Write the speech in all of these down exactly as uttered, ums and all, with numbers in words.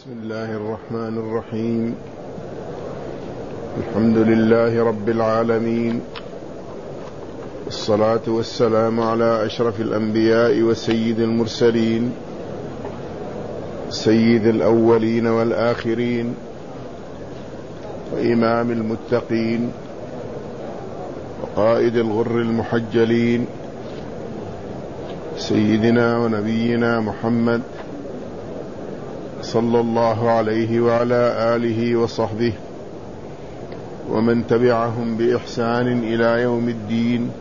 بسم الله الرحمن الرحيم. الحمد لله رب العالمين، والصلاة والسلام على أشرف الأنبياء وسيد المرسلين، سيد الأولين والآخرين، وإمام المتقين، وقائد الغر المحجلين، سيدنا ونبينا محمد صلى الله عليه وعلى آله وصحبه ومن تبعهم بإحسان إلى يوم الدين،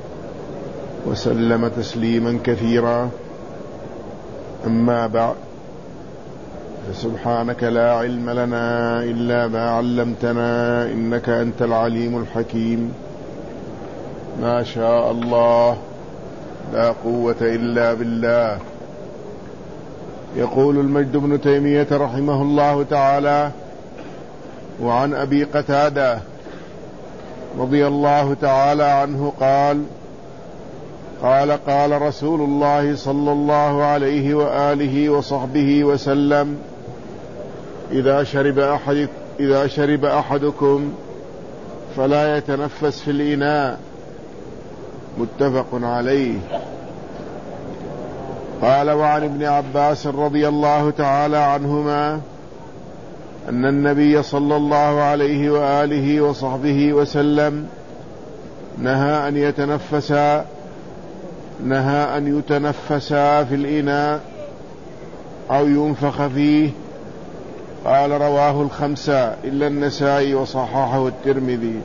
وسلم تسليما كثيرا. أما بعد، فسبحانك لا علم لنا إلا ما علمتنا، إنك أنت العليم الحكيم. ما شاء الله، لا قوة إلا بالله. يقول المجد بن تيمية رحمه الله تعالى: وعن أبي قتادة رضي الله تعالى عنه قال: قال قال رسول الله صلى الله عليه وآله وصحبه وسلم: إذا شرب أحد إذا شرب أحدكم فلا يتنفس في الإناء. متفق عليه. قال: وعن ابن عباس رضي الله تعالى عنهما أن النبي صلى الله عليه وآله وصحبه وسلم نهى أن يتنفس نهى أن يتنفس في الإناء أو ينفخ فيه. قال: رواه الخمسة إلا النسائي وصححه الترمذي.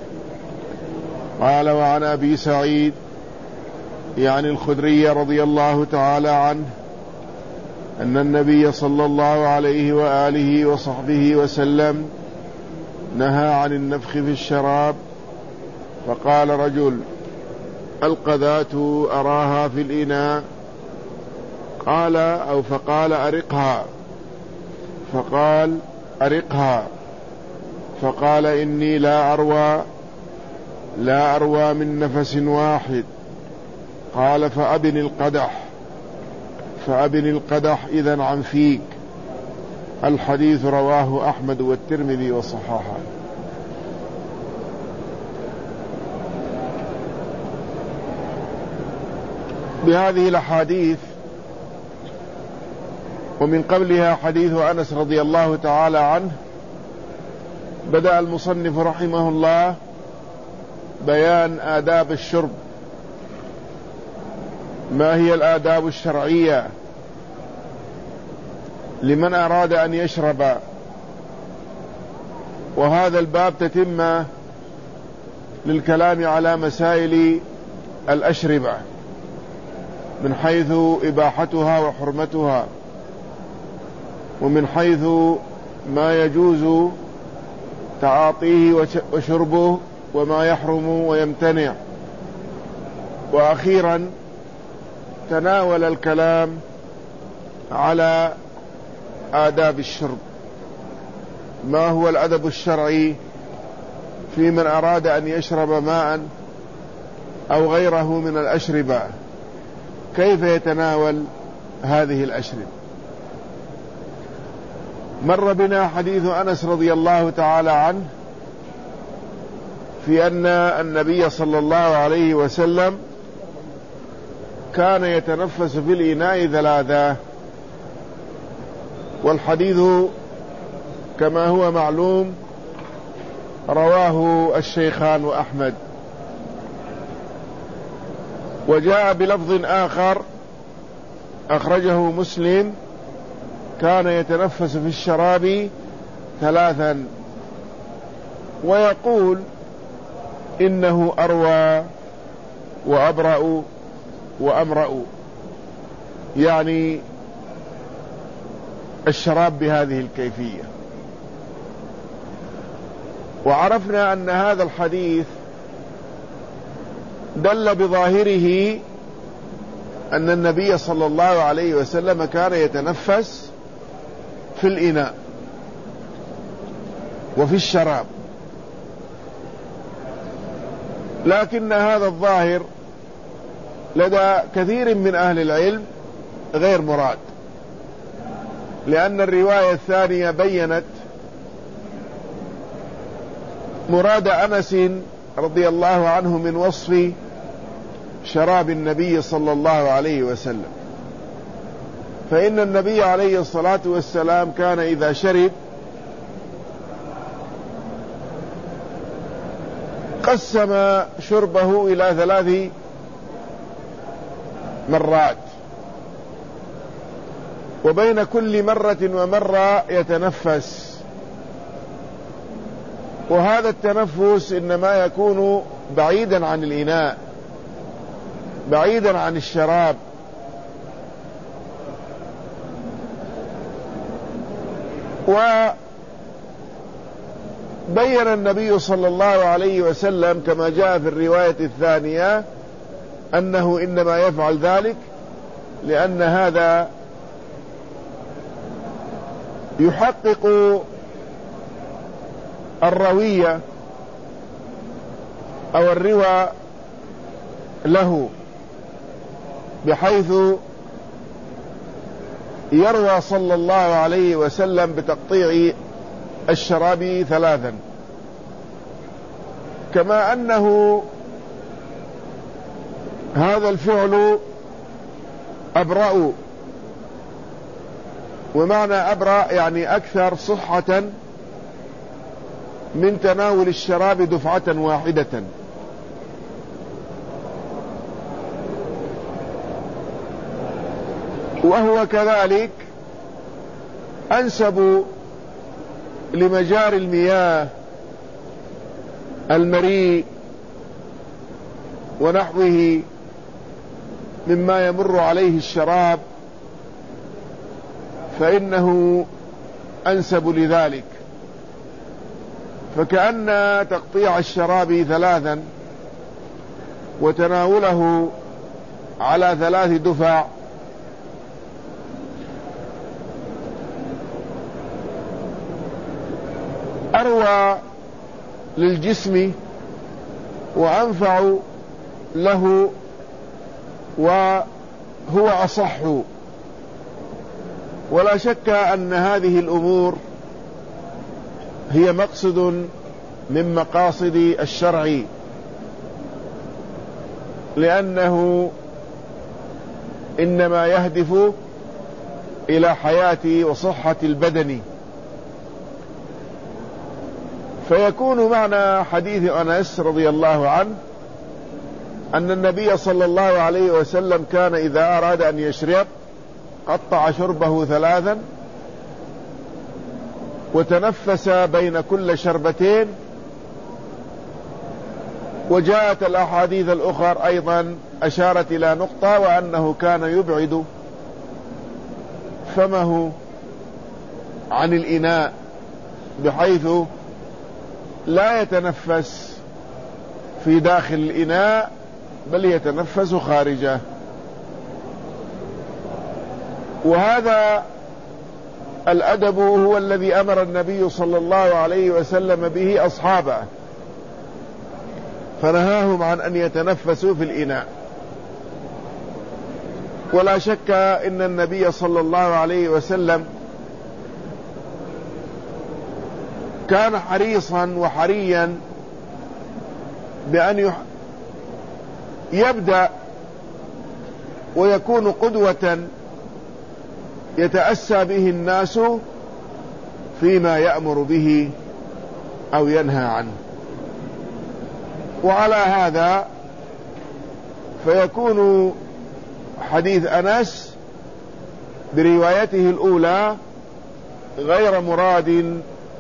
قال: وعن أبي سعيد يعني الخدري رضي الله تعالى عنه أن النبي صلى الله عليه وآله وصحبه وسلم نهى عن النفخ في الشراب. فقال رجل: القذاة أراها في الإناء. قال أو فقال: أرقها. فقال: أرقها. فقال: إني لا أروى لا أروى من نفس واحد. قال: فأبن القدح فأبن القدح إذن عن فيك. الحديث رواه أحمد والترمذي وصححه. بهذه الأحاديث ومن قبلها حديث أنس رضي الله تعالى عنه، بدأ المصنف رحمه الله بيان آداب الشرب. ما هي الآداب الشرعية لمن أراد أن يشرب؟ وهذا الباب تتم للكلام على مسائل الأشربة من حيث إباحتها وحرمتها، ومن حيث ما يجوز تعاطيه وشربه وما يحرم ويمتنع. وأخيرا تناول الكلام على آداب الشرب. ما هو الأدب الشرعي في من أراد أن يشرب ماء أو غيره من الأشربة؟ كيف يتناول هذه الأشربة؟ مر بنا حديث أنس رضي الله تعالى عنه في أن النبي صلى الله عليه وسلم كان يتنفس في الإناء ثلاثة. والحديث كما هو معلوم رواه الشيخان وأحمد. وجاء بلفظ آخر أخرجه مسلم: كان يتنفس في الشراب ثلاثا. ويقول إنه أروى وأبرأ وأمرأ، يعني الشراب بهذه الكيفية. وعرفنا أن هذا الحديث دل بظاهره أن النبي صلى الله عليه وسلم كان يتنفس في الإناء وفي الشراب، لكن هذا الظاهر لدى كثير من أهل العلم غير مراد. لأن الرواية الثانية بيّنت مراد أنس رضي الله عنه من وصف شراب النبي صلى الله عليه وسلم. فإن النبي عليه الصلاة والسلام كان إذا شرب قسم شربه إلى ثلاث مرات، وبين كل مرة ومرة يتنفس، وهذا التنفس إنما يكون بعيدا عن الإناء، بعيدا عن الشراب. وبين النبي صلى الله عليه وسلم كما جاء في الرواية الثانية أنه إنما يفعل ذلك لأن هذا يحقق الروية أو الروى له، بحيث يروى صلى الله عليه وسلم بتقطيع الشراب ثلاثا، كما أنه هذا الفعل أبرأ، ومعنى أبرأ يعني أكثر صحة من تناول الشراب دفعة واحدة. وهو كذلك أنسب لمجاري المياه، المريء ونحوه مما يمر عليه الشراب، فإنه أنسب لذلك. فكأن تقطيع الشراب ثلاثا وتناوله على ثلاث دفع أروى للجسم وأنفع له وهو أصح. ولا شك أن هذه الأمور هي مقصد من مقاصد الشرع، لأنه إنما يهدف إلى حياة وصحة البدن. فيكون معنى حديث أنس رضي الله عنه أن النبي صلى الله عليه وسلم كان إذا أراد أن يشرب قطع شربه ثلاثا وتنفس بين كل شربتين. وجاءت الأحاديث الأخرى أيضا أشارت إلى نقطة، وأنه كان يبعد فمه عن الإناء بحيث لا يتنفس في داخل الإناء بل يتنفس خارجه. وهذا الأدب هو الذي أمر النبي صلى الله عليه وسلم به أصحابه، فنهاهم عن أن يتنفسوا في الإناء. ولا شك إن النبي صلى الله عليه وسلم كان حريصا وحريا بأن يبدأ ويكون قدوة يتأسى به الناس فيما يأمر به أو ينهى عنه. وعلى هذا فيكون حديث أنس بروايته الأولى غير مراد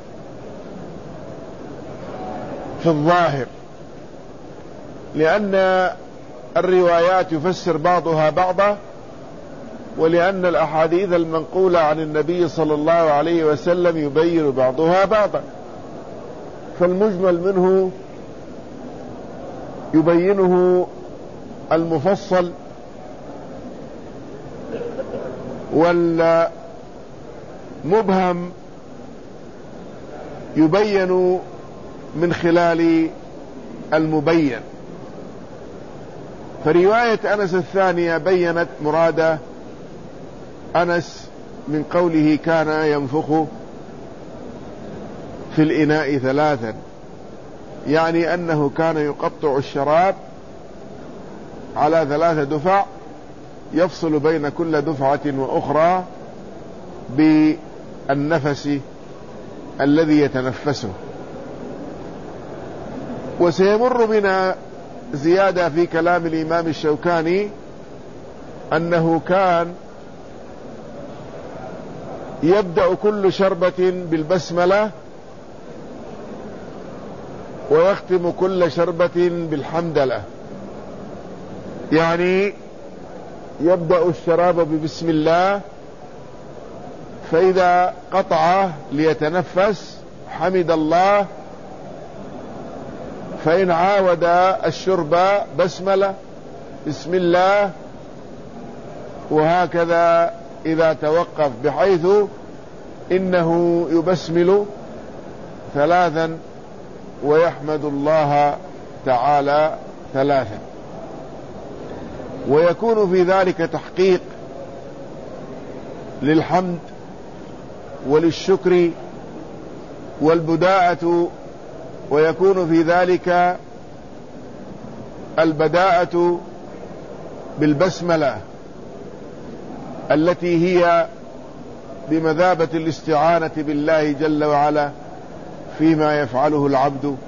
في الظاهر، لأن الروايات يفسر بعضها بعضا، ولأن الأحاديث المنقولة عن النبي صلى الله عليه وسلم يبين بعضها بعضا، فالمجمل منه يبينه المفصل، والمبهم يبين من خلال المبين. فرواية أنس الثانية بينت مراد أنس من قوله كان ينفخ في الإناء ثلاثا، يعني أنه كان يقطع الشراب على ثلاثة دفع، يفصل بين كل دفعة وأخرى بالنفس الذي يتنفسه. وسيمر بنا زيادة في كلام الإمام الشوكاني أنه كان يبدأ كل شربة بالبسملة ويختم كل شربة بالحمدلة، يعني يبدأ الشراب ببسم الله، فإذا قطعه ليتنفس حمد الله، فإن عاود الشرب بسملة بسم الله، وهكذا إذا توقف، بحيث إنه يبسمل ثلاثا ويحمد الله تعالى ثلاثا، ويكون في ذلك تحقيق للحمد وللشكر والبداءة، ويكون في ذلك البداءة بالبسملة التي هي بمثابة الاستعانة بالله جل وعلا فيما يفعله العبد.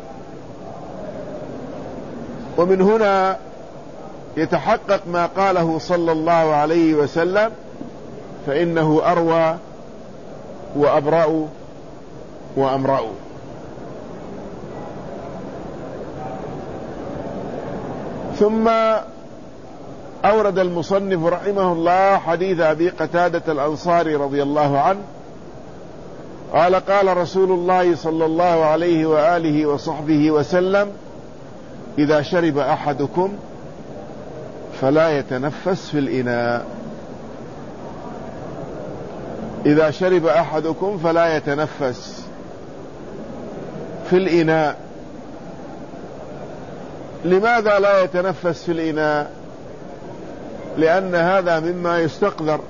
ومن هنا يتحقق ما قاله صلى الله عليه وسلم: فإنه أروى وأبرأ وأمرأ. ثم أورد المصنف رحمه الله حديث أبي قتادة الأنصاري رضي الله عنه قال: قال رسول الله صلى الله عليه وآله وصحبه وسلم: إذا شرب أحدكم فلا يتنفس في الإناء. إذا شرب أحدكم فلا يتنفس في الإناء. لماذا لا يتنفس في الإناء؟ لأن هذا مما يستقذر،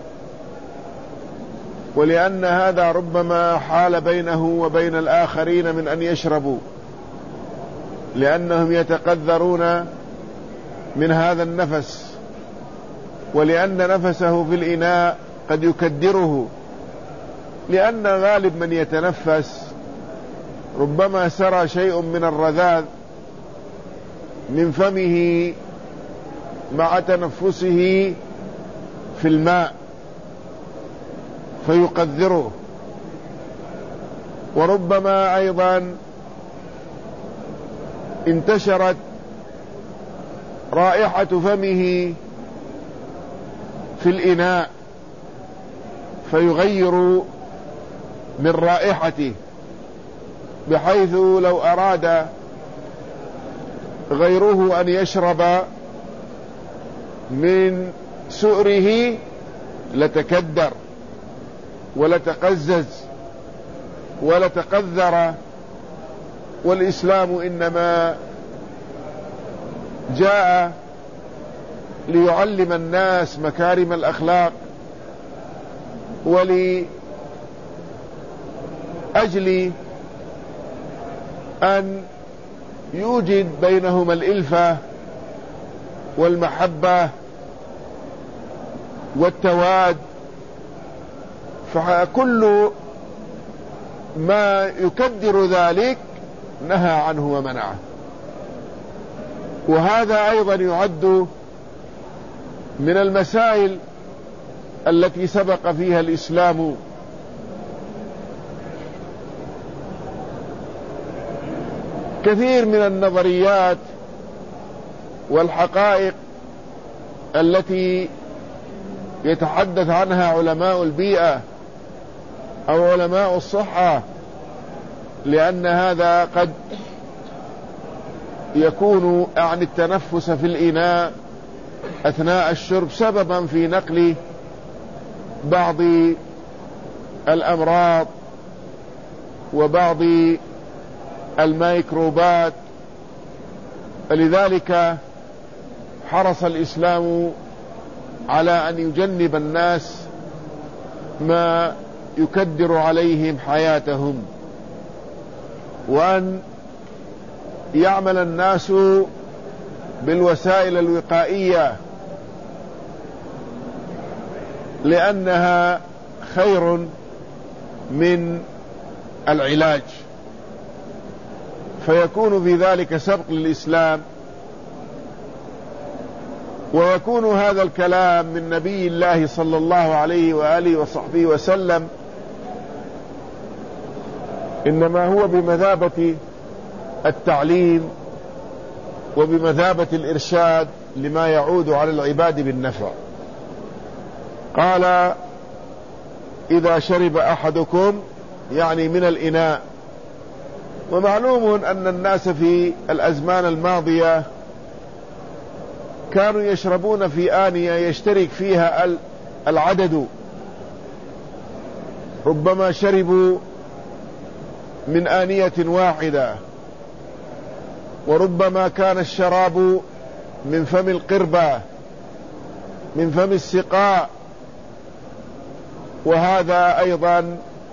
ولأن هذا ربما حال بينه وبين الآخرين من أن يشربوا، لأنهم يتقذرون من هذا النفس، ولأن نفسه في الإناء قد يكدره، لأن غالب من يتنفس ربما سرى شيء من الرذاذ من فمه مع تنفسه في الماء فيقذره، وربما أيضا انتشرت رائحة فمه في الإناء فيغير من رائحته، بحيث لو أراد غيره أن يشرب من سؤره لتكدر ولتقزز ولتقذر. والإسلام إنما جاء ليعلم الناس مكارم الأخلاق، ولأجل أن يوجد بينهما الإلفة والمحبة والتواد، فكل ما يكدر ذلك نهى عنه ومنعه. وهذا أيضا يعد من المسائل التي سبق فيها الإسلام. كثير من النظريات والحقائق التي يتحدث عنها علماء البيئة أو علماء الصحة، لأن هذا قد يكون عن التنفس في الإناء أثناء الشرب سببا في نقل بعض الأمراض وبعض الميكروبات. لذلك حرص الإسلام على أن يجنب الناس ما يكدر عليهم حياتهم، وأن يعمل الناس بالوسائل الوقائية لأنها خير من العلاج، فيكون في ذلك سبق للإسلام، ويكون هذا الكلام من نبي الله صلى الله عليه وآله وصحبه وسلم إنما هو بمثابة التعليم وبمثابة الإرشاد لما يعود على العباد بالنفع. قال: إذا شرب أحدكم، يعني من الإناء. ومعلوم أن الناس في الأزمان الماضية كانوا يشربون في آنية يشترك فيها العدد، ربما شربوا من آنية واحدة، وربما كان الشراب من فم القربة، من فم السقاء. وهذا أيضا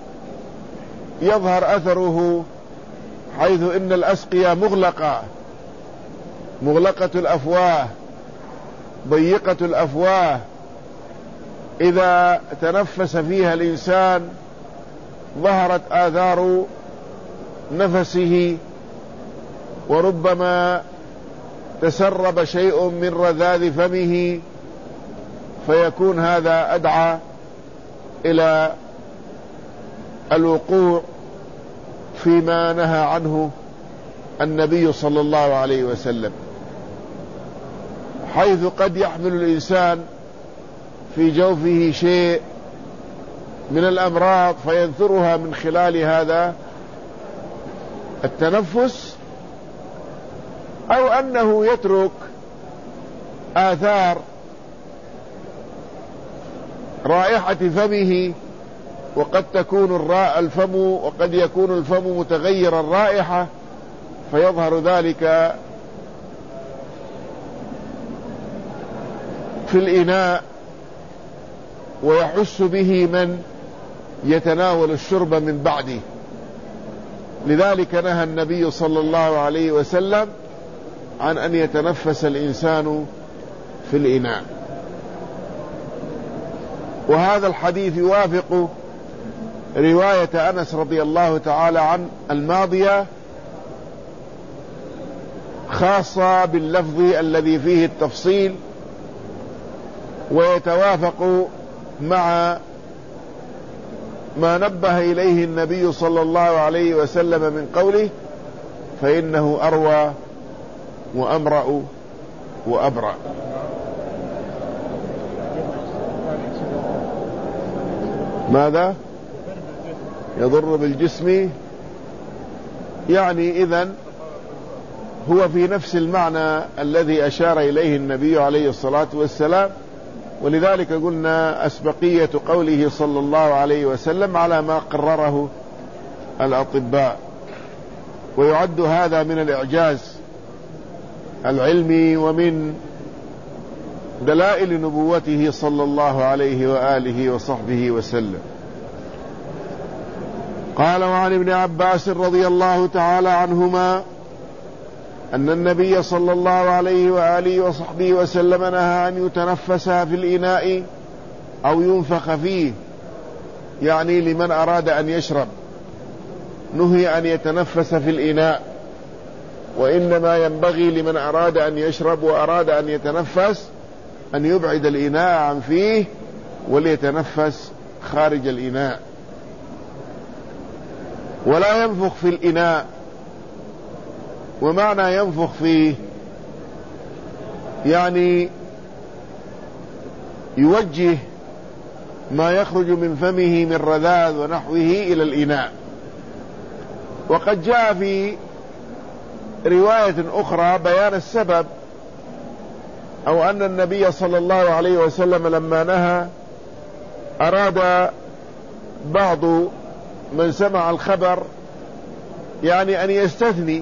يظهر أثره حيث إن الأسقية مغلقة مغلقة الأفواه، ضيقة الأفواه، إذا تنفس فيها الإنسان ظهرت آثار نفسه، وربما تسرب شيء من رذاذ فمه، فيكون هذا أدعى إلى الوقوع فيما نهى عنه النبي صلى الله عليه وسلم، حيث قد يحمل الإنسان في جوفه شيء من الأمراض فينثرها من خلال هذا التنفس، أو أنه يترك آثار رائحة فمه، وقد تكون الراء الفم وقد يكون الفم متغير الرائحة، فيظهر ذلك في الإناء ويحس به من يتناول الشرب من بعده. لذلك نهى النبي صلى الله عليه وسلم عن أن يتنفس الإنسان في الإناء. وهذا الحديث يوافق رواية أنس رضي الله تعالى عن الماضية، خاصة باللفظ الذي فيه التفصيل، ويتوافق مع ما نبه إليه النبي صلى الله عليه وسلم من قوله: فإنه أروى وأمرأ وأبرأ. ماذا؟ يضر بالجسم، يعني إذن هو في نفس المعنى الذي أشار إليه النبي عليه الصلاة والسلام. ولذلك قلنا أسبقية قوله صلى الله عليه وسلم على ما قرره الأطباء، ويعد هذا من الإعجاز العلمي ومن دلائل نبوته صلى الله عليه وآله وصحبه وسلم. قال: وعن ابن عباس رضي الله تعالى عنهما أن النبي صلى الله عليه وآله وصحبه وسلم نهى أن يتنفس في الإناء أو ينفخ فيه، يعني لمن أراد أن يشرب نهي أن يتنفس في الإناء، وإنما ينبغي لمن أراد أن يشرب وأراد أن يتنفس أن يبعد الإناء عن فيه وليتنفس خارج الإناء، ولا ينفخ في الإناء. ومعنى ينفخ فيه يعني يوجه ما يخرج من فمه من رذاذ ونحوه إلى الإناء. وقد جاء في رواية أخرى بيان السبب، أو أن النبي صلى الله عليه وسلم لما نهى أراد بعض من سمع الخبر يعني أن يستثني،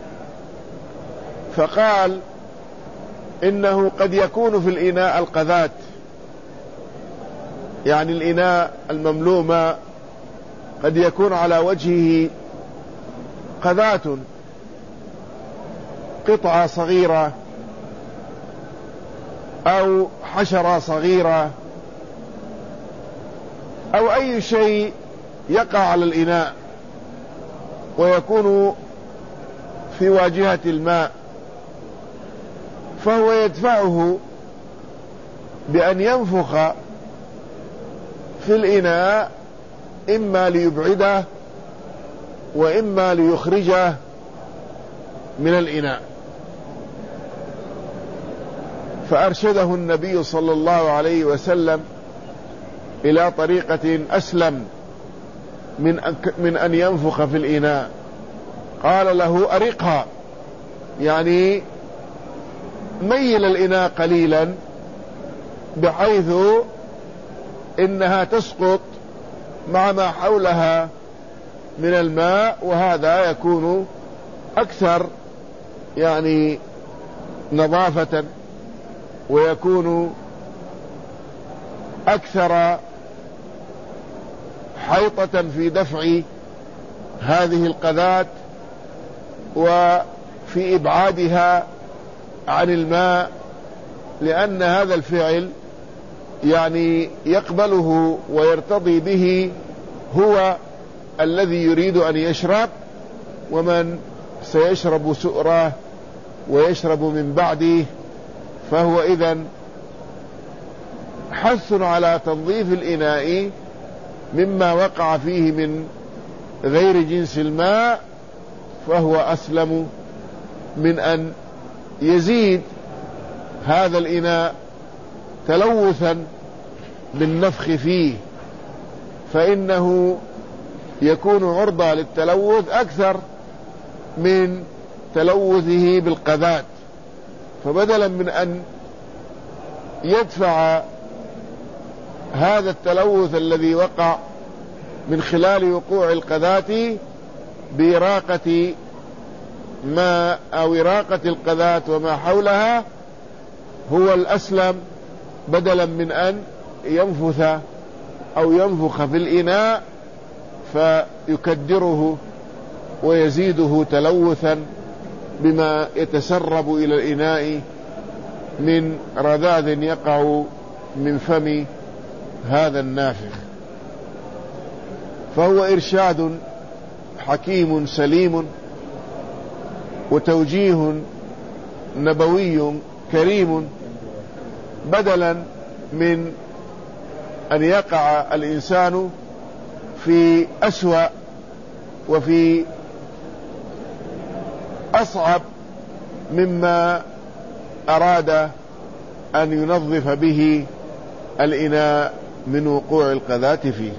فقال: إنه قد يكون في الإناء القذات، يعني الإناء المملوء ماء قد يكون على وجهه قذاة، قطعة صغيرة أو حشرة صغيرة أو أي شيء يقع على الإناء ويكون في واجهة الماء، فهو يدفعه بأن ينفخ في الإناء، إما ليبعده وإما ليخرجه من الإناء. فأرشده النبي صلى الله عليه وسلم إلى طريقة أسلم من من أن ينفخ في الإناء. قال له أرقها، يعني ميل الإناء قليلا بحيث إنها تسقط مع ما حولها من الماء، وهذا يكون أكثر يعني نظافة ويكون أكثر حيطة في دفع هذه القذاة وفي إبعادها عن الماء، لأن هذا الفعل يعني يقبله ويرتضي به هو الذي يريد أن يشرب، ومن سيشرب سؤره ويشرب من بعده، فهو إذن حث على تنظيف الإناء مما وقع فيه من غير جنس الماء، فهو أسلم من أن يزيد هذا الإناء تلوثا بالنفخ فيه، فإنه يكون عرضة للتلوث أكثر من تلوثه بالقذاة. فبدلا من أن يدفع هذا التلوث الذي وقع من خلال وقوع القذاة بإراقة ما أو إراقة القذاة وما حولها، هو الأسلم بدلا من أن ينفث أو ينفخ في الإناء فيكدره ويزيده تلوثا بما يتسرب إلى الإناء من رذاذ يقع من فم هذا النافخ. فهو إرشاد حكيم سليم وتوجيه نبوي كريم، بدلا من أن يقع الإنسان في أسوأ وفي أصعب مما أراد أن ينظف به الإناء من وقوع القذاة فيه.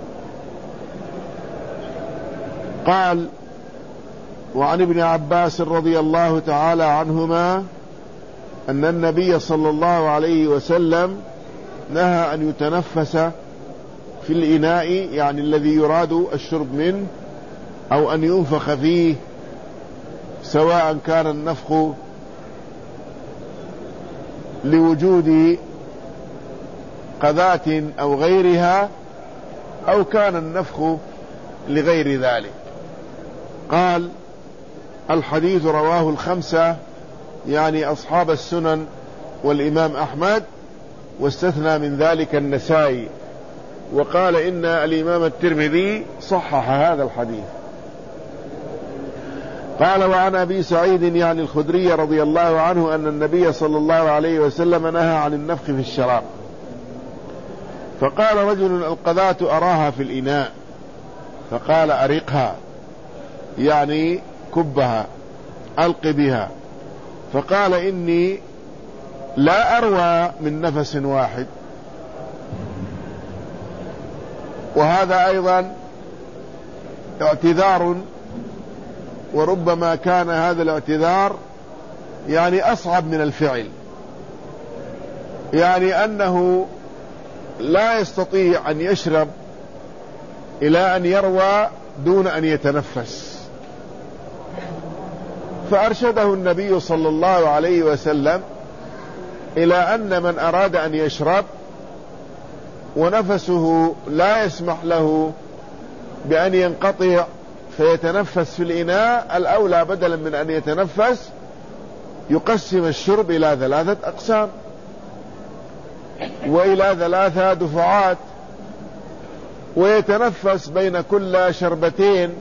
قال: وعن ابن عباس رضي الله تعالى عنهما أن النبي صلى الله عليه وسلم نهى أن يتنفس في الإناء، يعني الذي يراد الشرب منه، أو أن ينفخ فيه، سواء كان النفخ لوجود قذاة أو غيرها، أو كان النفخ لغير ذلك. قال: الحديث رواه الخمسة، يعني أصحاب السنن والإمام أحمد، واستثنى من ذلك النسائي، وقال إن الإمام الترمذي صحح هذا الحديث. قال: وعن أبي سعيد يعني الخدري رضي الله عنه أن النبي صلى الله عليه وسلم نهى عن النفخ في الشراب، فقال رجل: القذاة أراها في الإناء، فقال: أرقها، يعني كبها، ألق بها. فقال: إني لا أروى من نفس واحد. وهذا أيضا اعتذار، وربما كان هذا الاعتذار يعني أصعب من الفعل، يعني أنه لا يستطيع أن يشرب إلى أن يروى دون أن يتنفس. فأرشده النبي صلى الله عليه وسلم إلى أن من أراد أن يشرب ونفسه لا يسمح له بأن ينقطع فيتنفس في الإناء، الأولى بدلا من أن يتنفس يقسم الشرب إلى ثلاثة أقسام وإلى ثلاثة دفعات، ويتنفس بين كل شربتين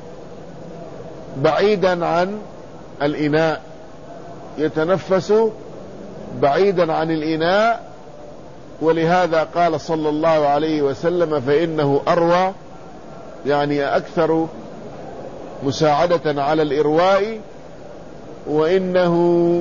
بعيدا عن الإناء، يتنفس بعيدا عن الإناء. ولهذا قال صلى الله عليه وسلم فإنه أروى، يعني أكثر مساعدة على الإرواء، وإنه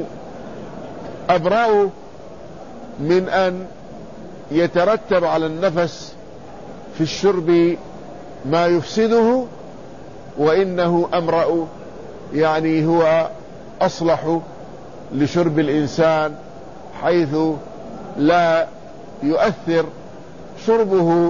أبرأ من أن يترتب على النفس في الشرب ما يفسده، وإنه أمرأ، يعني هو أصلح لشرب الإنسان، حيث لا يؤثر شربه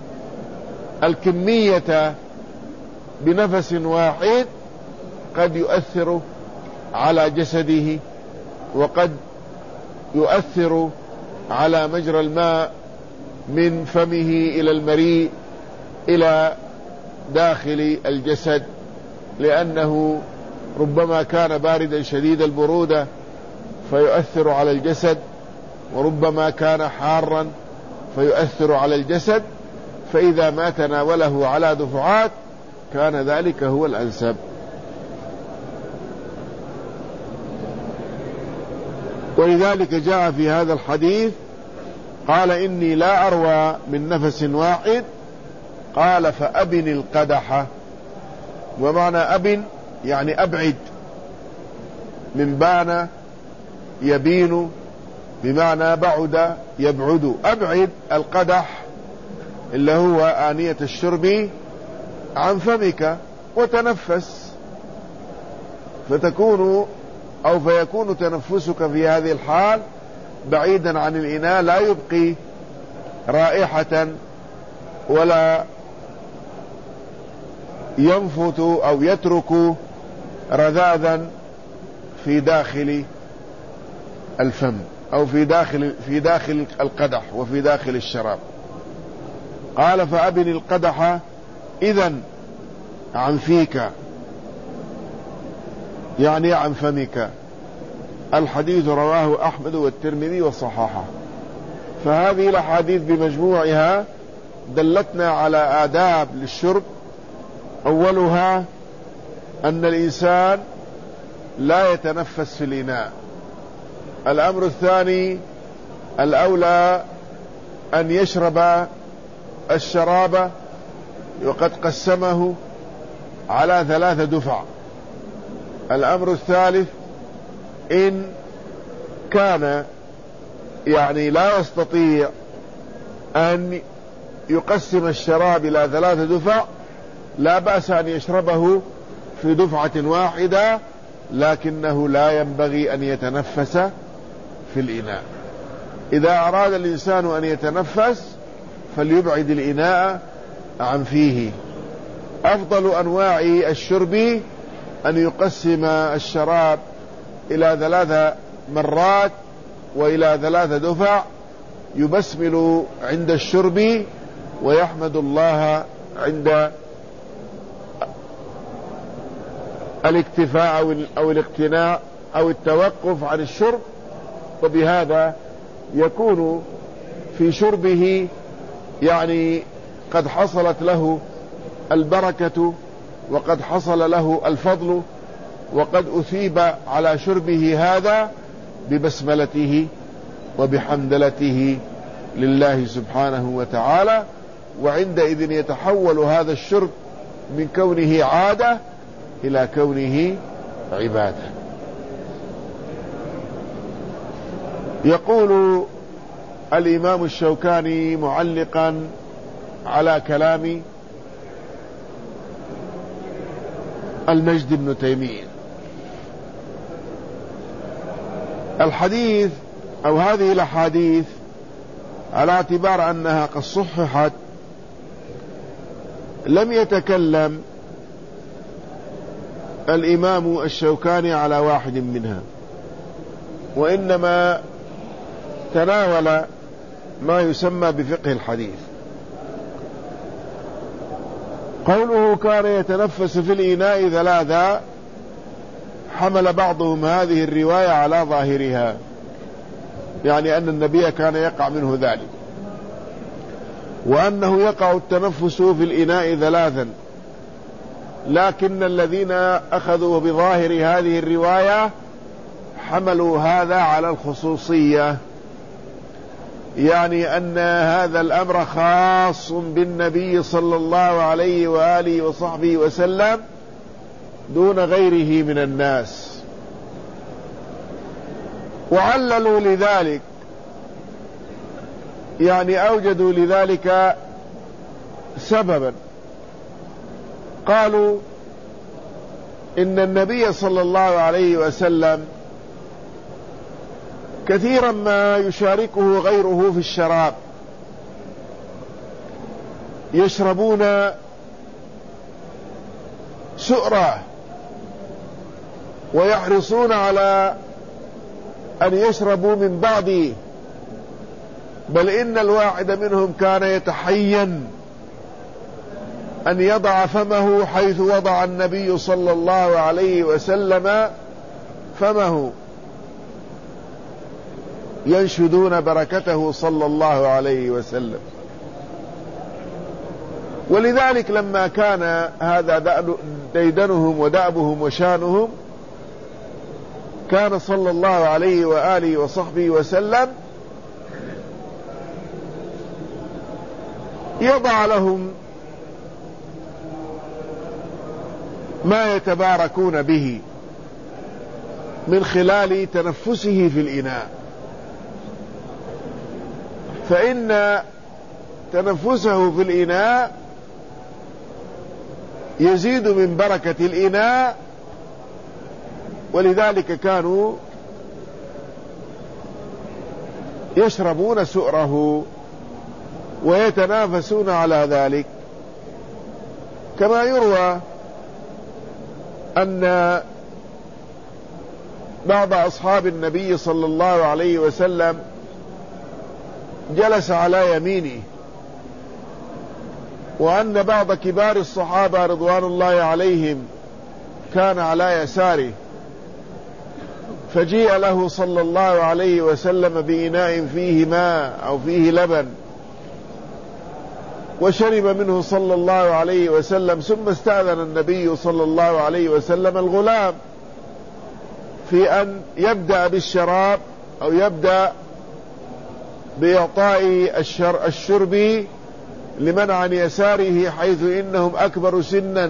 الكمية بنفس واحد، قد يؤثر على جسده، وقد يؤثر على مجرى الماء من فمه إلى المريء إلى داخل الجسد، لأنه ربما كان باردا شديد البرودة فيؤثر على الجسد، وربما كان حارا فيؤثر على الجسد، فإذا ما تناوله على دفعات كان ذلك هو الأنسب. ولذلك جاء في هذا الحديث قال إني لا أروى من نفس واحد، قال فأبن القدح. ومعنى أبن يعني أبعد، من بان يبين بمعنى بعد يبعد، أبعد القدح اللي هو آنية الشرب عن فمك وتنفس، فتكون أو فيكون تنفسك في هذه الحال بعيدا عن الإناء، لا يبقي رائحة ولا ينفت أو يترك رذاذا في داخل الفم أو في داخل في داخل القدح وفي داخل الشراب. قال فأبن القدح إذن عن فيك، يعني عن فمك. الحديث رواه أحمد والترمذي وصححه. فهذه الأحاديث بمجموعها دلتنا على آداب للشرب. أولها أن الإنسان لا يتنفس في الإناء. الأمر الثاني الأولى أن يشرب الشراب وقد قسمه على ثلاثة دفع. الأمر الثالث إن كان يعني لا يستطيع أن يقسم الشراب إلى ثلاثة دفع، لا بأس أن يشربه في دفعة واحدة، لكنه لا ينبغي أن يتنفس في الإناء. إذا أراد الإنسان أن يتنفس فليبعد الإناء عن فيه. أفضل أنواع الشرب أن يقسم الشراب إلى ثلاث مرات وإلى ثلاث دفع، يبسمل عند الشرب ويحمد الله عند الاكتفاء أو الاقتناء أو التوقف عن الشرب، وبهذا يكون في شربه يعني قد حصلت له البركة وقد حصل له الفضل، وقد أثيب على شربه هذا ببسملته وبحمدلته لله سبحانه وتعالى. وعندئذ يتحول هذا الشرب من كونه عادة إلى كونه عبادة. يقول الإمام الشوكاني معلقا على كلام المجد بن تيمية: الحديث أو هذه الأحاديث على اعتبار أنها قد صححت لم يتكلم الإمام الشوكاني على واحد منها، وإنما تناول ما يسمى بفقه الحديث. قوله كان يتنفس في الإناء ثلاثا، حمل بعضهم هذه الرواية على ظاهرها، يعني أن النبي كان يقع منه ذلك، وأنه يقع التنفس في الإناء ثلاثا، لكن الذين أخذوا بظاهر هذه الرواية حملوا هذا على الخصوصية، يعني أن هذا الأمر خاص بالنبي صلى الله عليه وآله وصحبه وسلم دون غيره من الناس. وعللوا لذلك، يعني أوجدوا لذلك سببا، قالوا إن النبي صلى الله عليه وسلم كثيرا ما يشاركه غيره في الشراب، يشربون سؤرة ويحرصون على أن يشربوا من بعده، بل إن الواحد منهم كان يتحين أن يضع فمه حيث وضع النبي صلى الله عليه وسلم فمه، ينشدون بركته صلى الله عليه وسلم. ولذلك لما كان هذا ديدنهم ودأبهم وشانهم، كان صلى الله عليه وآله وصحبه وسلم يضع لهم ما يتباركون به من خلال تنفسه في الإناء، فإن تنفسه في الإناء يزيد من بركة الإناء، ولذلك كانوا يشربون سؤره ويتنافسون على ذلك. كما يروى أن بعض أصحاب النبي صلى الله عليه وسلم جلس على يمينه، وأن بعض كبار الصحابة رضوان الله عليهم كان على يساره، فجيء له صلى الله عليه وسلم بإناء فيه ماء أو فيه لبن، وشرب منه صلى الله عليه وسلم، ثم استأذن النبي صلى الله عليه وسلم الغلام في أن يبدأ بالشراب أو يبدأ بإعطاء الشرب لمن عن يساره، حيث إنهم أكبر سنا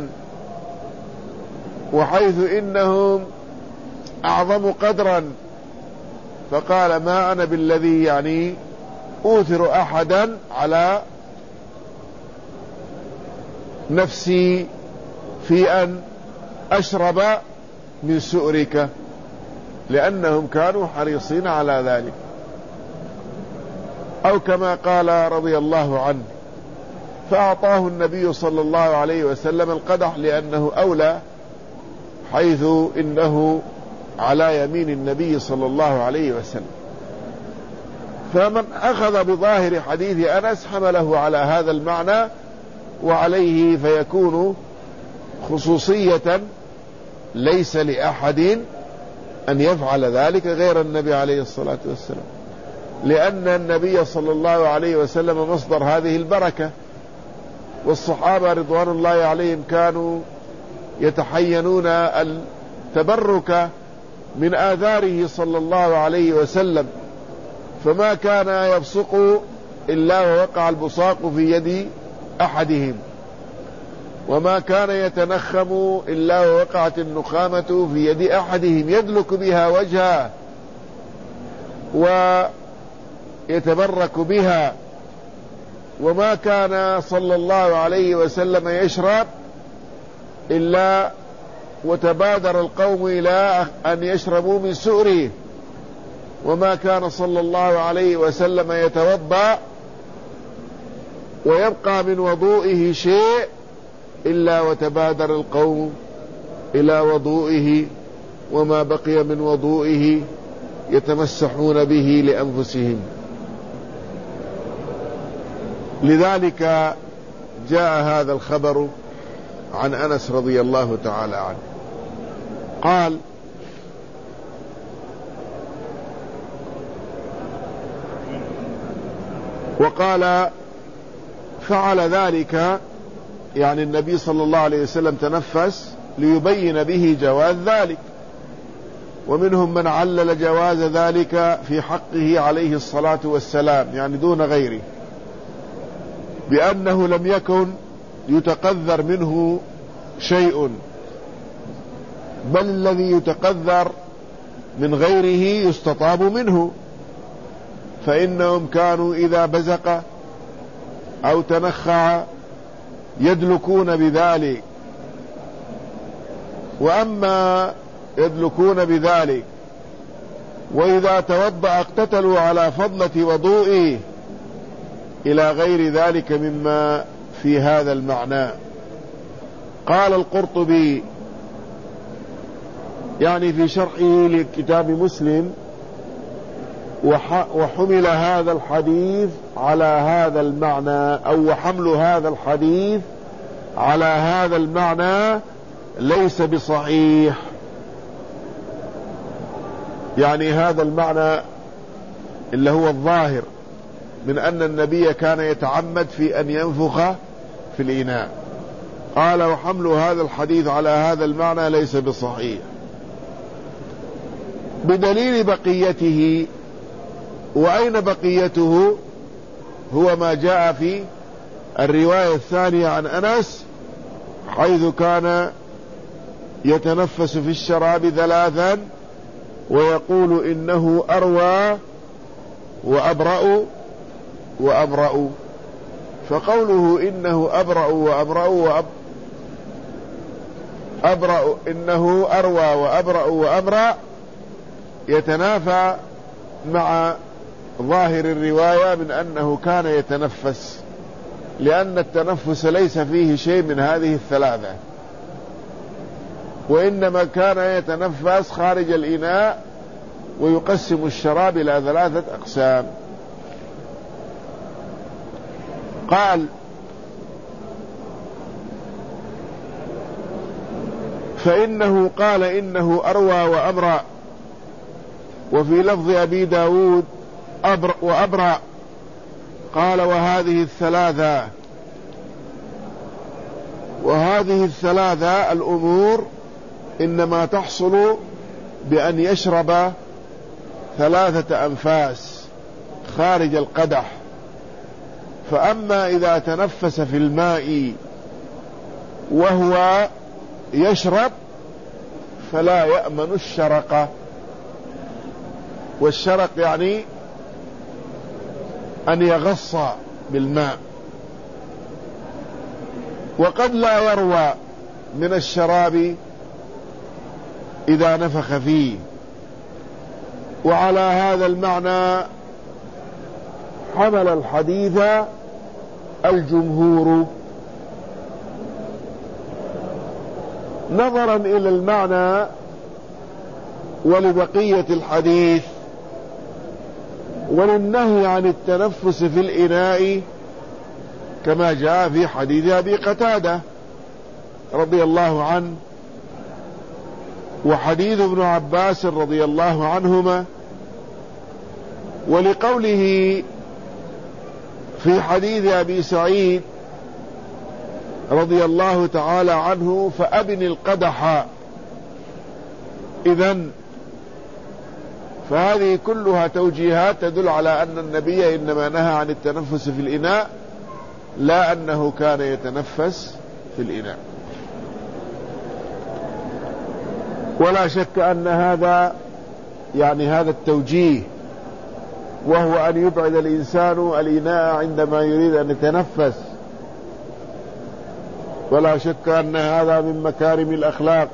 وحيث إنهم أعظم قدرا. فقال: ما أنا بالذي يعني أوثر أحدا على نفسي في أن أشرب من سؤرك، لأنهم كانوا حريصين على ذلك. أو كما قال رضي الله عنه: فأعطاه النبي صلى الله عليه وسلم القدح لأنه أولى، حيث إنه على يمين النبي صلى الله عليه وسلم. فمن أخذ بظاهر حديث أنس حمله على هذا المعنى، وعليه فيكون خصوصية ليس لأحد أن يفعل ذلك غير النبي عليه الصلاة والسلام، لأن النبي صلى الله عليه وسلم مصدر هذه البركة، والصحابة رضوان الله عليهم كانوا يتحينون التبرك من آثاره صلى الله عليه وسلم، فما كان يبصق إلا ووقع البصاق في يد أحدهم، وما كان يتنخم إلا ووقعت النخامة في يد أحدهم يدلك بها وجهه ويتبرك بها. وما كان صلى الله عليه وسلم يشرب إلا وتبادر القوم إلى أن يشربوا من سؤره، وما كان صلى الله عليه وسلم يتوضأ ويبقى من وضوئه شيء إلا وتبادر القوم إلى وضوئه، وما بقي من وضوئه يتمسحون به لأنفسهم. لذلك جاء هذا الخبر عن أنس رضي الله تعالى عنه قال: وقال فعل ذلك، يعني النبي صلى الله عليه وسلم تنفس ليبين به جواز ذلك، ومنهم من علل جواز ذلك في حقه عليه الصلاة والسلام، يعني دون غيره، بأنه لم يكن يتقذر منه شيء، بل الذي يتقذر من غيره يستطاب منه، فإنهم كانوا إذا بزق أو تنخع يدلكون بذلك، وأما يدلكون بذلك وإذا توضأ اقتتلوا على فضلة وضوئه إلى غير ذلك مما في هذا المعنى. قال القرطبي يعني في شرحه لكتاب مسلم: وحمل هذا الحديث على هذا المعنى، أو وحمل هذا الحديث على هذا المعنى ليس بصحيح، يعني هذا المعنى اللي هو الظاهر من أن النبي كان يتعمد في أن ينفخ في الإناء. قال: وحمل هذا الحديث على هذا المعنى ليس بصحيح، بدليل بقيته. وأين بقيته؟ هو ما جاء في الرواية الثانية عن أنس، حيث كان يتنفس في الشراب ثلاثا ويقول: إنه أروى وأبرأ وأبرأ. فقوله إنه أبرأ وأبرأ وأب أبرأ إنه أروى وأبرأ وأبرأ يتنافى مع ظاهر الرواية من أنه كان يتنفس، لأن التنفس ليس فيه شيء من هذه الثلاثة، وإنما كان يتنفس خارج الإناء ويقسم الشراب إلى ثلاثة أقسام. قال: فإنه قال إنه أروى وأبرأ، وفي لفظ أبي داود أبرأ وأبرأ. قال: وهذه الثلاثة وهذه الثلاثة الأمور إنما تحصل بأن يشرب ثلاثة أنفاس خارج القدح، فأما إذا تنفس في الماء وهو يشرب فلا يأمن الشرق. والشرق يعني أن يغص بالماء، وقد لا يروى من الشراب إذا نفخ فيه. وعلى هذا المعنى حمل الحديث الجمهور، نظرا إلى المعنى ولبقية الحديث وللنهي عن التنفس في الإناء، كما جاء في حديث أبي قتادة رضي الله عنه وحديث ابن عباس رضي الله عنهما، ولقوله في حديث أبي سعيد رضي الله تعالى عنه: فأبن القدح. إذن فهذه كلها توجيهات تدل على أن النبي إنما نهى عن التنفس في الإناء، لا أنه كان يتنفس في الإناء. ولا شك أن هذا يعني هذا التوجيه، وهو أن يبعد الإنسان الإناء عندما يريد أن يتنفس، ولا شك أن هذا من مكارم الأخلاق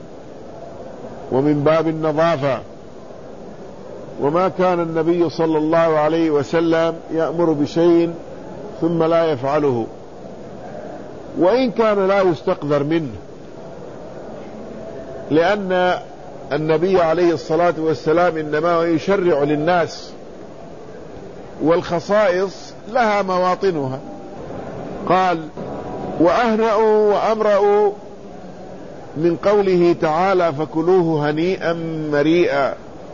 ومن باب النظافة. وما كان النبي صلى الله عليه وسلم يأمر بشيء ثم لا يفعله، وإن كان لا يستقذر منه، لأن النبي عليه الصلاة والسلام إنما يشرع للناس، والخصائص لها مواطنها. قال: وأهنأوا وأمرأوا من قوله تعالى فكلوه هنيئا مريئا.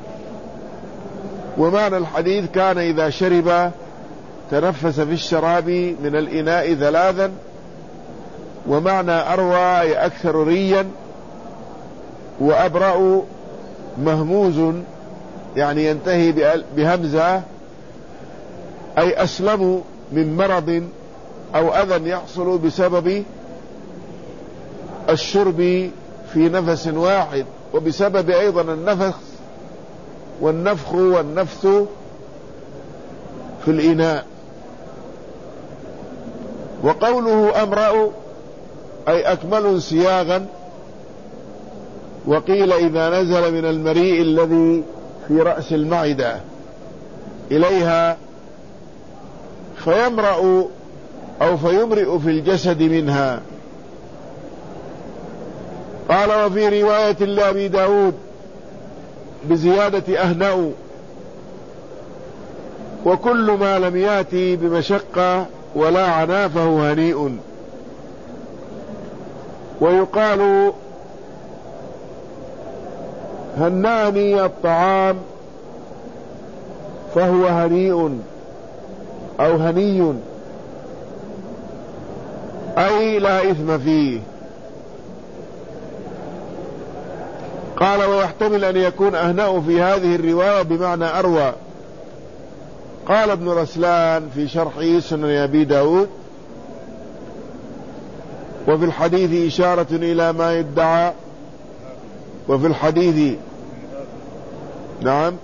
ومعنى الحديث كان إذا شرب تنفس في الشراب من الإناء ثلاثا. ومعنى أروى أي أكثر ريا، وأبرأ مهموز يعني ينتهي بهمزة أي أسلم من مرض أو أذى يحصل بسبب الشرب في نفس واحد، وبسبب أيضا النفخ والنفخ والنفث في الإناء. وقوله أمرأ أي أكمل صياغا. وقيل إذا نزل من المريء الذي في رأس المعدة إليها فيمرأ أو فيمرئ في الجسد منها. قال وفي رواية لأبي داود بزيادة أهنأ وكل ما لم يأتي بمشقة ولا عناء فهو هنيء. ويقال هناني الطعام فهو هنيء أو هني أي لا إثم فيه. قال ويحتمل أن يكون أهنأ في هذه الرواية بمعنى أروى. قال ابن رسلان في شرحه سنن أبي داود وفي الحديث إشارة إلى ما يدعى. وفي الحديث نعم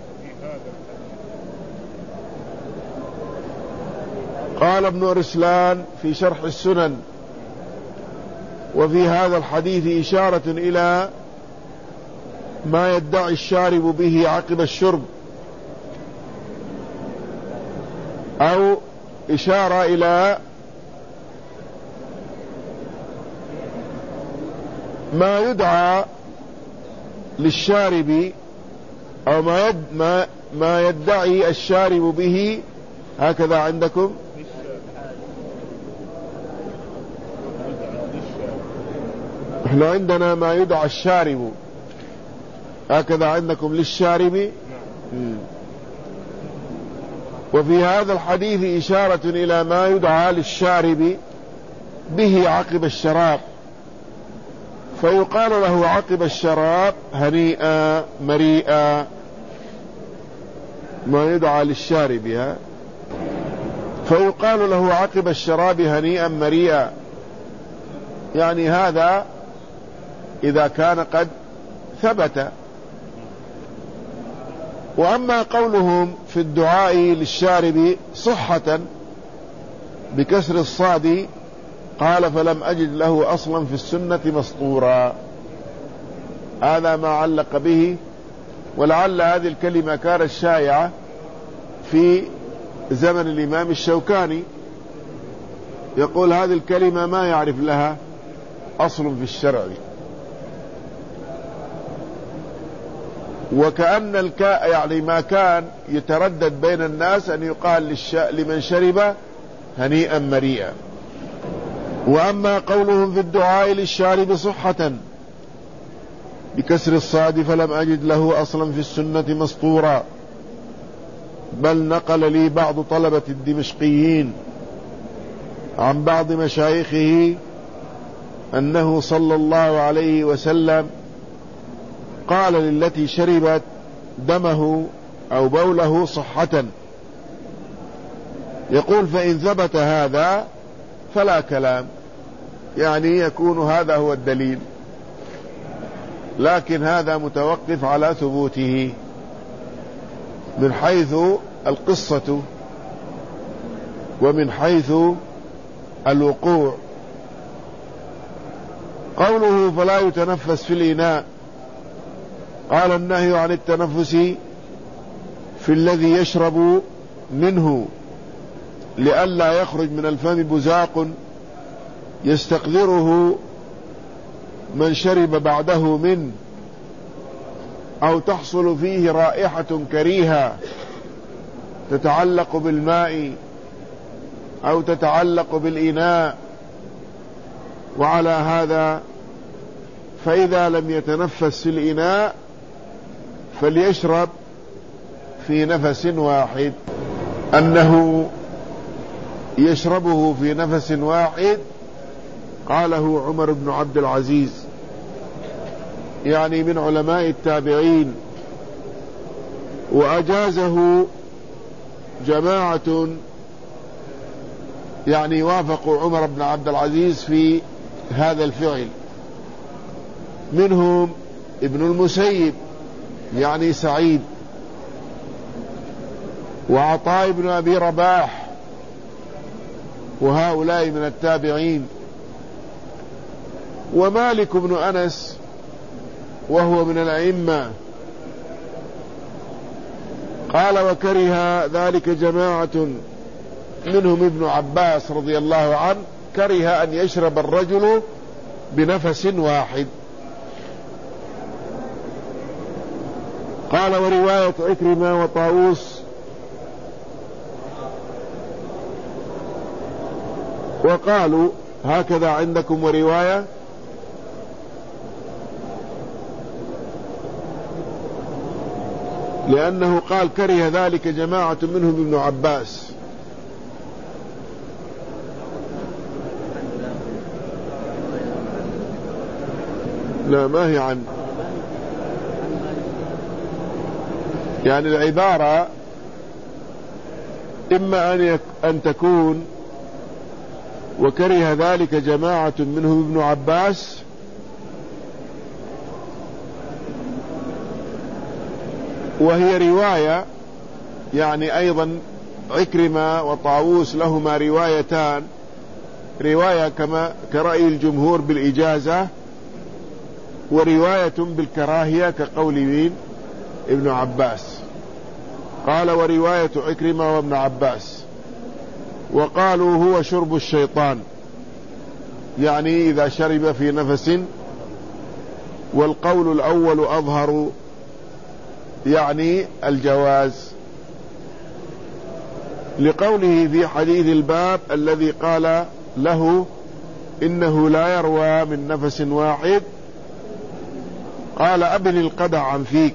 قال ابن رسلان في شرح السنن وفي هذا الحديث إشارة إلى ما يدعي الشارب به عقب الشرب، أو إشارة إلى ما يدعى للشارب أو ما, يد ما, ما يدعي الشارب به. هكذا عندكم احنا عندنا ما يدعى الشارب، هكذا عندكم للشارب. مم. وفي هذا الحديث إشارة إلى ما يدعى للشارب به عقب الشراب، فيقال له عقب الشراب هنيئا مريئا، ما يدعى للشارب ها فيقال له عقب الشراب هنيئا مريئا، يعني هذا إذا كان قد ثبت. وأما قولهم في الدعاء للشارب صحة بكسر الصاد قال فلم أجد له أصلا في السنة مسطورا، هذا ما علق به. ولعل هذه الكلمة كانت شائعة في زمن الإمام الشوكاني، يقول هذه الكلمة ما يعرف لها أصل في الشرع، وكأن الكاء يعني ما كان يتردد بين الناس أن يقال للش... لمن شرب هنيئا مريئا. وأما قولهم في الدعاء للشارب صحة بكسر الصاد فلم أجد له أصلا في السنة مسطورا، بل نقل لي بعض طلبة الدمشقيين عن بعض مشايخه أنه صلى الله عليه وسلم قال للتي شربت دمه أو بوله صحة. يقول فإن ثبت هذا فلا كلام، يعني يكون هذا هو الدليل، لكن هذا متوقف على ثبوته من حيث القصة ومن حيث الوقوع. قوله فلا يتنفس في الإناء، قال النهي عن التنفس في الذي يشرب منه لئلا يخرج من الفم بزاق يستقذره من شرب بعده منه، أو تحصل فيه رائحة كريهة تتعلق بالماء أو تتعلق بالإناء وعلى هذا فإذا لم يتنفس في الإناء فليشرب في نفس واحد. أنه يشربه في نفس واحد قاله عمر بن عبد العزيز، يعني من علماء التابعين، وأجازه جماعة يعني وافقوا عمر بن عبد العزيز في هذا الفعل، منهم ابن المسيب يعني سعيد، وعطاء بن أبي رباح، وهؤلاء من التابعين، ومالك بن أنس وهو من الأئمة. قال وكره ذلك جماعة منهم ابن عباس رضي الله عنه، كره أن يشرب الرجل بنفس واحد. قال ورواية عكرمة وطاووس وقالوا هكذا عندكم ورواية، لأنه قال كره ذلك جماعة منهم ابن عباس. لا ما هي عن، يعني العبارة إما أن, يك أن تكون وكره ذلك جماعة منهم ابن عباس، وهي رواية يعني أيضا عكرمة وطاووس لهما روايتان، رواية كما كرأي الجمهور بالإجازة، ورواية بالكراهية كقول مين ابن عباس. قال ورواية عكرمة وابن عباس، وقالوا هو شرب الشيطان، يعني إذا شرب في نفس، والقول الأول أظهر يعني الجواز، لقوله في حديث الباب الذي قال له إنه لا يروى من نفس واحد، قال أبن القدع عن فيك،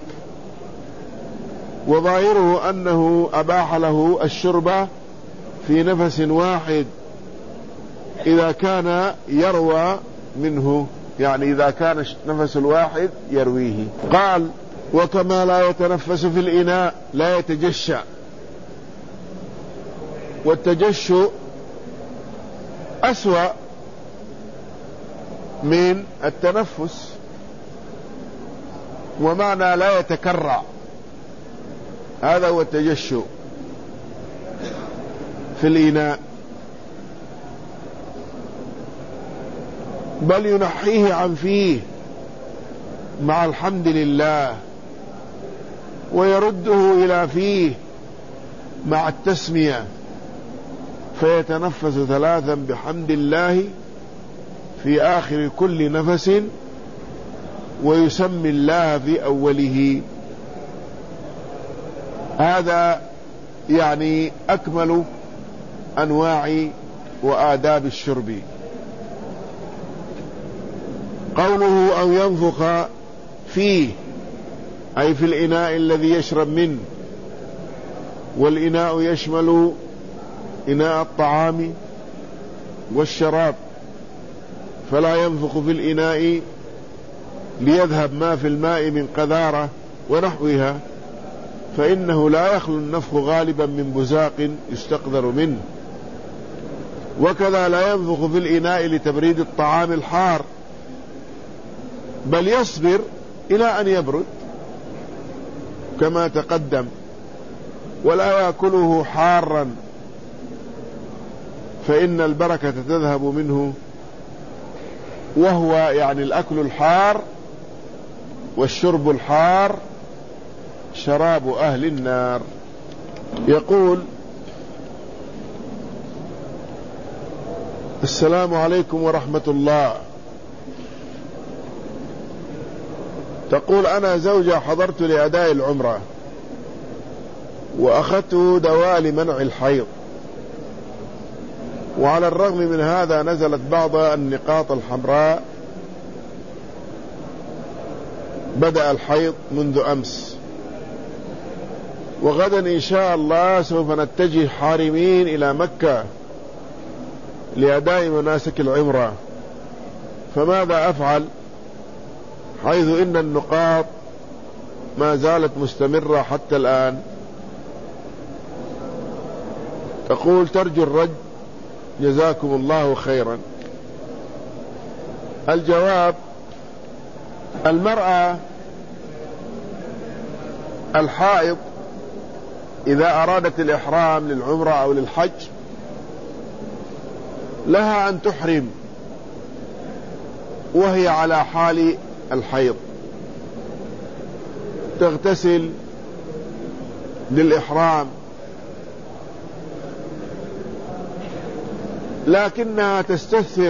وظاهره أنه أباح له الشرب في نفس واحد إذا كان يروى منه، يعني إذا كان النفس الواحد يرويه. قال وكما لا يتنفس في الإناء لا يتجشأ، والتجشؤ أسوأ من التنفس، ومعنى لا يتكرع، هذا هو التجشؤ في الإناء، بل ينحيه عن فيه مع الحمد لله، ويرده إلى فيه مع التسمية، فيتنفس ثلاثا بحمد الله في آخر كل نفس، ويسمي الله في أوله. هذا يعني أكمل أنواع وآداب الشرب. قوله أو ينفخ فيه أي في الإناء الذي يشرب منه، والإناء يشمل إناء الطعام والشراب، فلا ينفخ في الإناء ليذهب ما في الماء من قذارة ونحوها، فإنه لا يخلو النفخ غالبا من بزاق يستقذر منه. وكذا لا ينفخ في الإناء لتبريد الطعام الحار، بل يصبر إلى أن يبرد كما تقدم، ولا يأكله حارا فإن البركة تذهب منه، وهو يعني الأكل الحار والشرب الحار شراب أهل النار. يقول السلام عليكم ورحمة الله. تقول أنا زوجة حضرت لأداء العمرة وأخذت دواء لمنع الحيض، وعلى الرغم من هذا نزلت بعض النقاط الحمراء. بدأ الحيض منذ أمس، وغدا إن شاء الله سوف نتجه حارمين إلى مكة لأداء مناسك العمرة، فماذا أفعل حيث إن النقاط ما زالت مستمرة حتى الآن؟ تقول ترجو الرد، جزاكم الله خيرا. الجواب: المرأة الحائض إذا أرادت الإحرام للعمرة أو للحج لها أن تحرم وهي على حال الحيض، تغتسل للإحرام، لكنها تستثر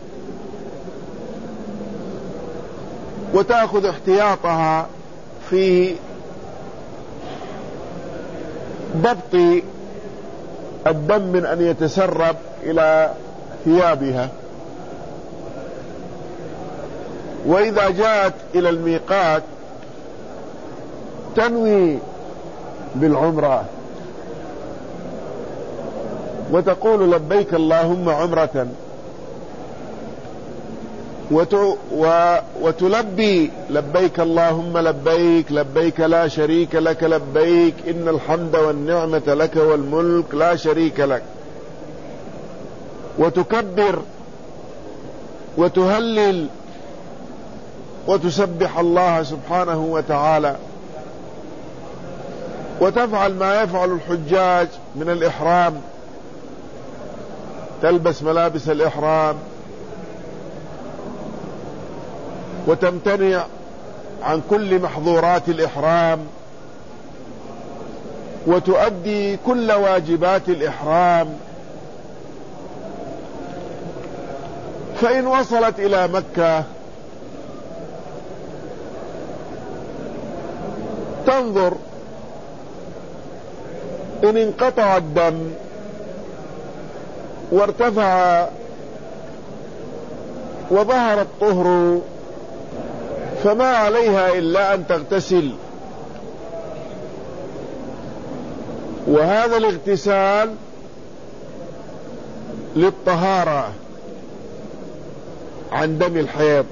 وتأخذ احتياطها في ضبط الدم من أن يتسرب إلى ثيابها. وإذا جاءت إلى الميقات تنوي بالعمرة وتقول لبيك اللهم عمرة، وتلبي لبيك اللهم لبيك لبيك لا شريك لك لبيك إن الحمد والنعمة لك والملك لا شريك لك، وتكبر وتهلل وتسبح الله سبحانه وتعالى، وتفعل ما يفعل الحجاج من الإحرام، تلبس ملابس الإحرام وتمتنع عن كل محظورات الإحرام وتؤدي كل واجبات الإحرام. فإن وصلت إلى مكة تنظر إن انقطع الدم وارتفع وظهر الطهر فما عليها إلا أن تغتسل، وهذا الاغتسال للطهارة عن دم الحيض،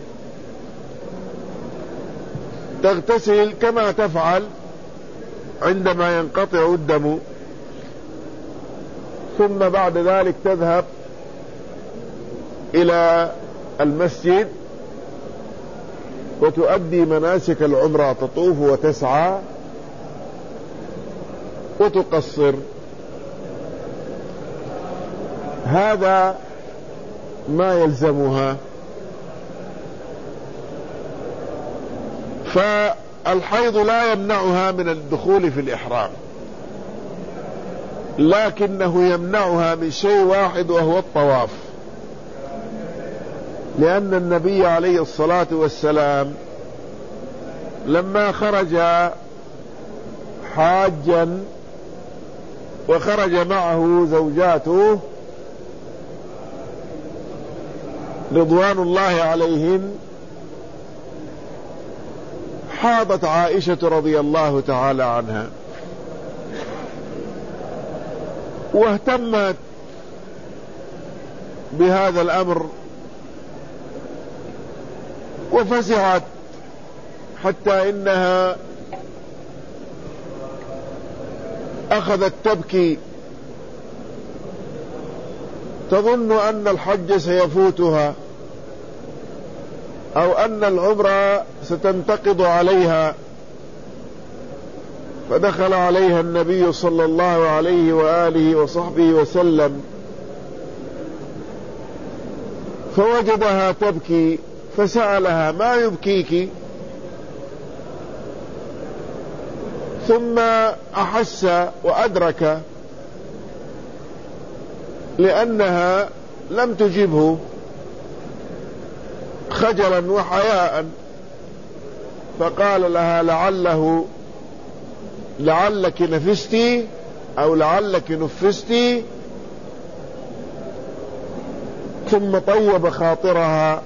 تغتسل كما تفعل عندما ينقطع الدم، ثم بعد ذلك تذهب إلى المسجد وتؤدي مناسك العمرة، تطوف وتسعى وتقصر. هذا ما يلزمها. فالحيض لا يمنعها من الدخول في الإحرام، لكنه يمنعها من شيء واحد وهو الطواف، لأن النبي عليه الصلاة والسلام لما خرج حاجا وخرج معه زوجاته رضوان الله عليهن، حاضت عائشة رضي الله تعالى عنها واهتمت بهذا الأمر وفزعت حتى إنها أخذت تبكي تظن أن الحج سيفوتها أو أن العمرة ستنتقض عليها. فدخل عليها النبي صلى الله عليه وآله وصحبه وسلم فوجدها تبكي، فسألها: ما يبكيك؟ ثم أحس وأدرك لأنها لم تجبه خجلا وحياء، فقال لها: لعله لعلك نفستي أو لعلك نفستي ثم طيب خاطرها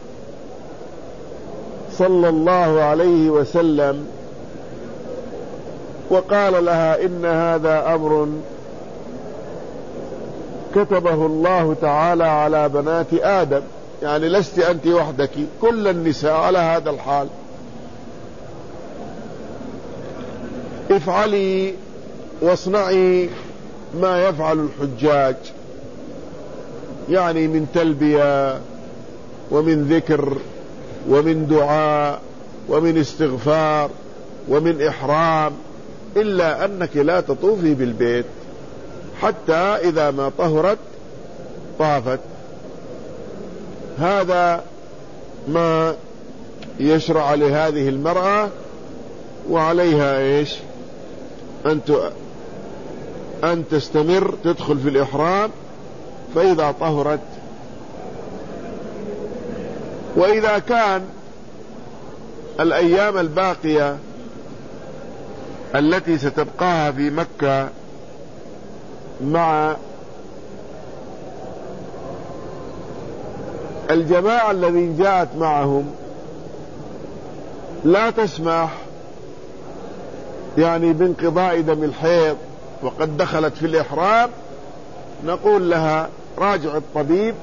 صلى الله عليه وسلم وقال لها إن هذا أمر كتبه الله تعالى على بنات آدم، يعني لست أنت وحدك، كل النساء على هذا الحال. افعلي واصنعي ما يفعل الحجاج، يعني من تلبية ومن ذكر ومن دعاء ومن استغفار ومن إحرام، إلا أنك لا تطوفي بالبيت حتى إذا ما طهرت طافت. هذا ما يشرع لهذه المرأة، وعليها إيش؟ أن أن تستمر تدخل في الإحرام، فإذا طهرت. وإذا كان الأيام الباقية التي ستبقاها في مكة مع الجماعة الذين جاءت معهم لا تسمح يعني بانقضاء دم الحيض وقد دخلت في الإحرام، نقول لها راجع الطبيب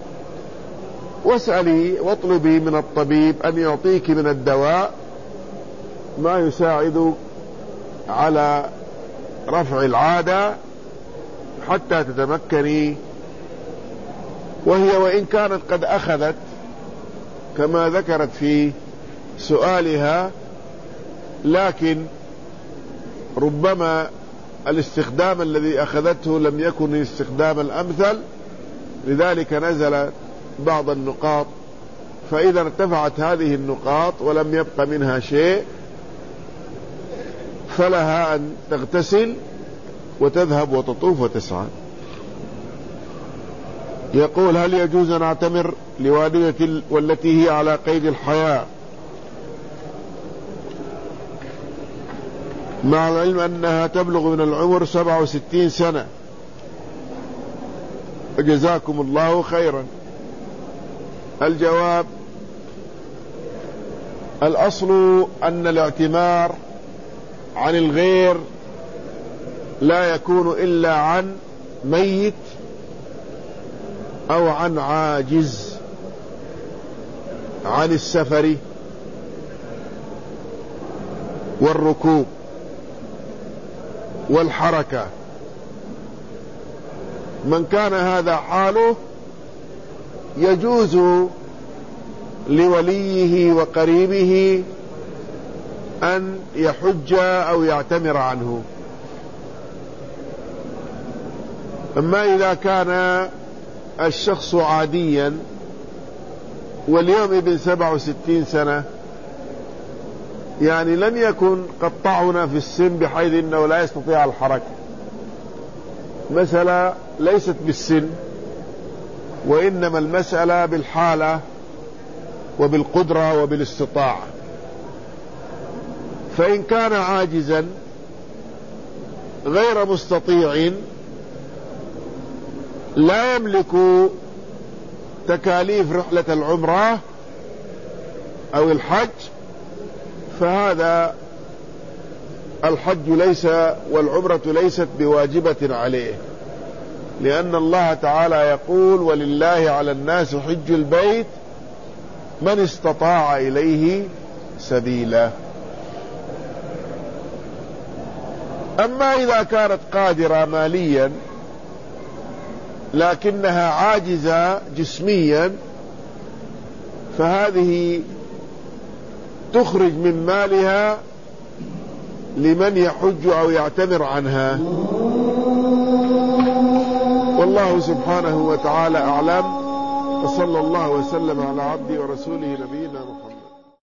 واسألي واطلبي من الطبيب أن يعطيك من الدواء ما يساعد على رفع العادة حتى تتمكني. وهي وإن كانت قد أخذت كما ذكرت في سؤالها، لكن ربما الاستخدام الذي أخذته لم يكن الاستخدام الأمثل، لذلك نزل بعض النقاط. فإذا ارتفعت هذه النقاط ولم يبق منها شيء فلها أن تغتسل وتذهب وتطوف وتسعى. يقول: هل يجوز أن أعتمر لوالدتي والتي هي على قيد الحياة مع العلم أنها تبلغ من العمر سبعة وستين سنة؟ جزاكم الله خيرا. الجواب: الأصل أن الاعتمار عن الغير لا يكون إلا عن ميت أو عن عاجز عن السفر والركوب والحركة. من كان هذا حاله يجوز لوليه وقريبه أن يحج أو يعتمر عنه. أما إذا كان الشخص عاديا واليوم ابن سبع وستين سنة، يعني لم يكن قد طعن في السن بحيث أنه لا يستطيع الحركة، مسألة ليست بالسن، وإنما المسألة بالحالة وبالقدرة وبالاستطاعة. فإن كان عاجزا غير مستطيع لا يملك تكاليف رحلة العمرة أو الحج، فهذا الحج ليس والعمرة ليست بواجبة عليه، لأن الله تعالى يقول: ولله على الناس حج البيت من استطاع إليه سبيلا. أما إذا كانت قادرة ماليا لكنها عاجزة جسميا، فهذه تخرج من مالها لمن يحج أو يعتمر عنها. والله سبحانه وتعالى أعلم، وصلى الله وسلم على عبده ورسوله نبينا محمد.